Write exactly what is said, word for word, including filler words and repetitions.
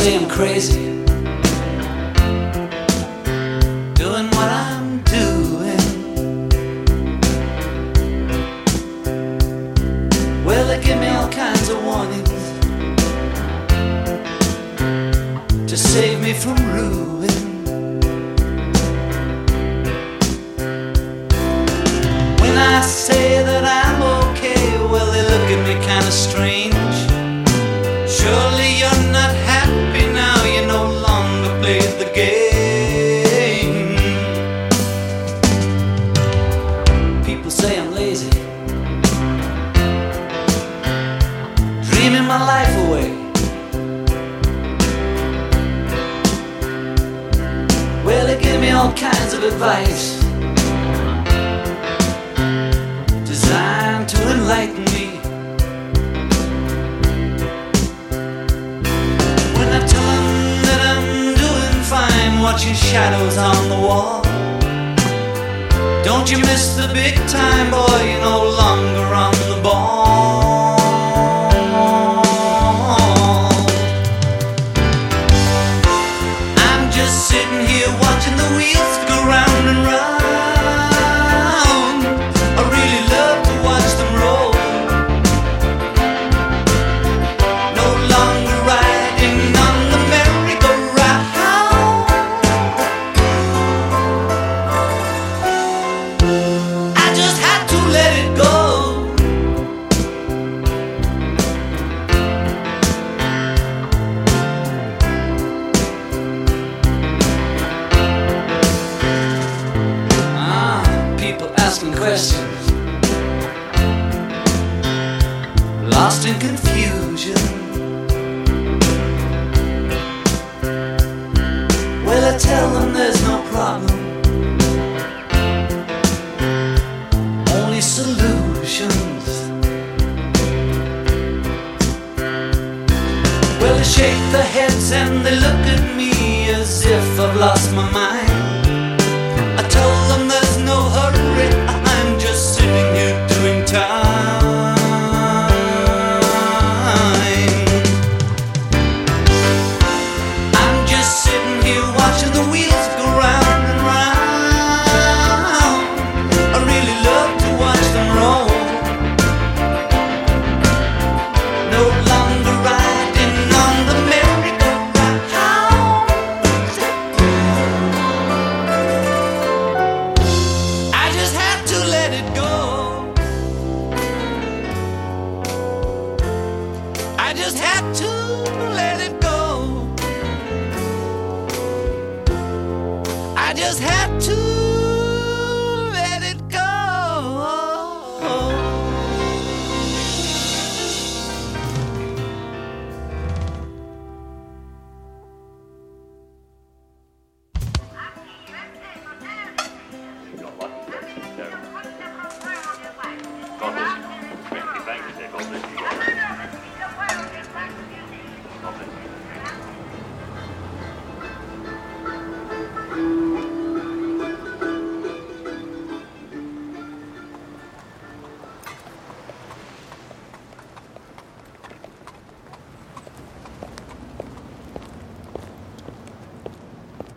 say I'm crazy, doing what I'm doing. Well, they give me all kinds of warnings to save me from ruin. When I say that I'm okay, well, they look at me kind of strange. Surely you're not happy now, you no longer play the game. People say I'm lazy, dreaming my life away. Well, they give me all kinds of advice designed to enlighten me. When I tell them that I'm doing fine, watching shadows on the wall, don't you miss the big time, boy, you're no longer on the ball. I'm just sitting here watching the wheels go round and round. I really love to watch them roll. No longer riding on the merry-go-round. I just had to let it go. Ah, people asking questions, lost in confusion. Well, I tell them there's no problem, only solutions. Well, they shake their heads and they look at me as if I've lost my mind. I tell them there's no hurry, I'm just sitting here doing time. I'm just sitting here watching the wheels go round and round. I really love to watch them roll. No longer riding on the merry-go-round. I just had to let it go. I just had to let it go. I just had to